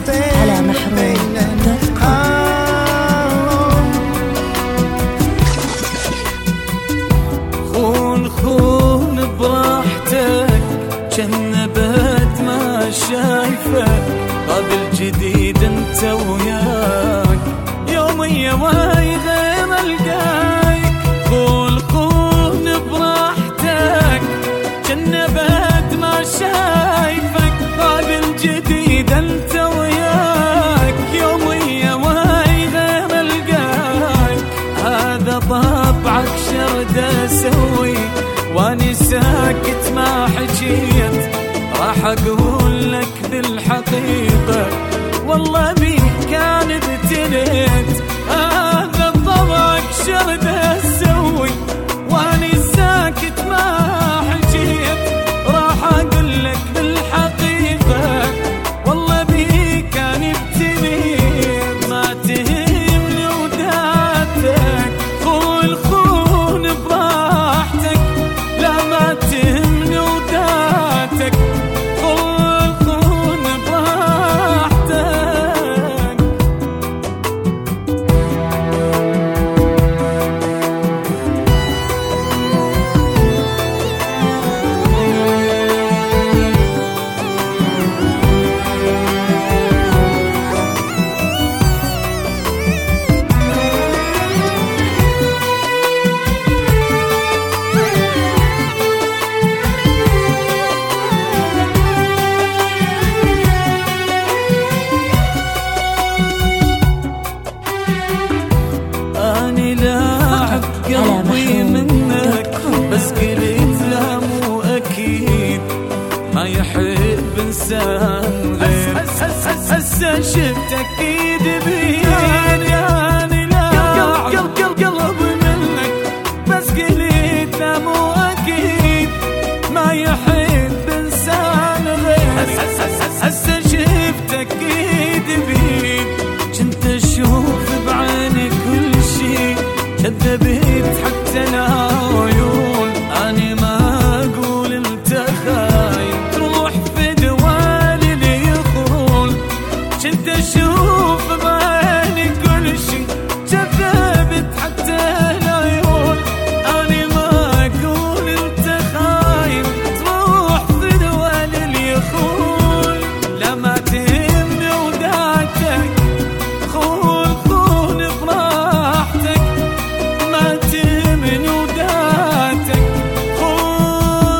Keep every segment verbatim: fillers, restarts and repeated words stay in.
على محروم دوت كوم. خون خون براحتك جنبت ما شايفك قابل جديد انت وياك يوميا واي غير القايك. خون خون براحتك جنبت ما شايفك قابل جديد انت وياك يوميا واي غير القايك. هذا طبعك شرد اسوي واني ساكت ما حجيت راح اقول لك بالحقيقة والله بي كان ابتليت. هذا طبعك شرد اسوي واني ساكت ما حجيت راح اقول لك بالحقيقة والله بي كان ابتليت. ما تهمني وداتك خون خون براحتك لا ما تهمني وداتك خون خون براحتك. أني لاعب قلبي منك بس قلت لا مو أكيد ما يحب إنسان غير هسه شفتك إيد بيد. أني لاعب قلبي منك بس قلت لا مو أكيد ما يحب إنسان غير هسه شفتك إيد بيد. كنت أشوف بعيني كل شي كذبت حتى العيون أنا ما أقول أنت خاين تروح في دوال اللي يخون. كنت أشوف بعيني كل شي كذبت حتى العيون أنا ما أقول أنت خاين تروح في دوال اللي يخون. لا ما تهمني وداتك خون خون براحتك ما تهمني وداتك خون.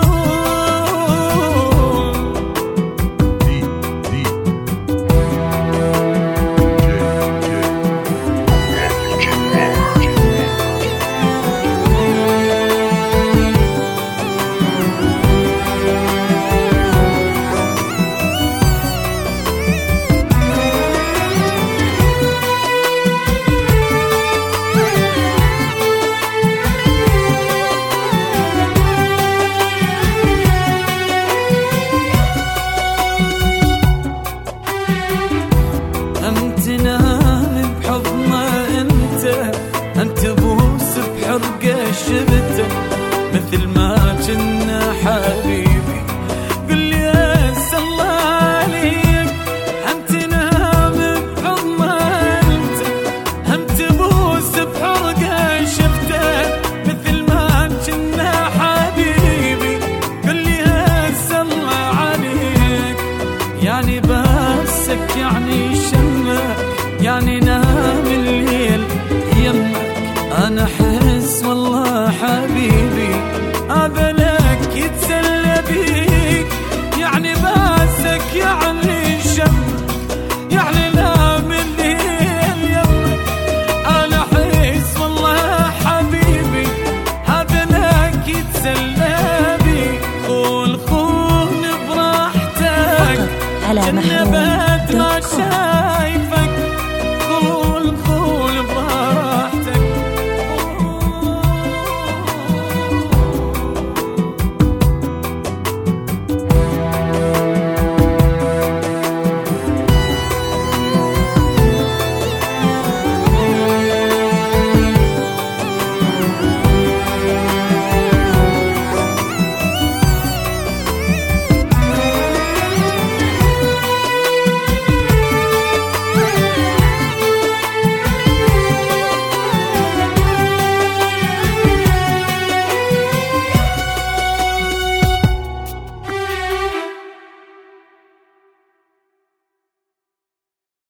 هم تنام بحضنه انت انت بوس بحرقه شبته مثل ما كنا حبيبي قل لي هسه الله عليك. هم تنام بحضنه انت هم تبوس بحرقه شبته مثل ما كنا حبيبي قل لي هسه الله عليك. يعني بسك يعني شمك يعني نام الليل يمك أنا أحس والله حبيبي هذا لك يتسلى بيك. يعني باسك يعني شمك يعني نام الليل يمك أنا أحس والله حبيبي هذا لك يتسلى بيك. خون خون براحتك على محروم.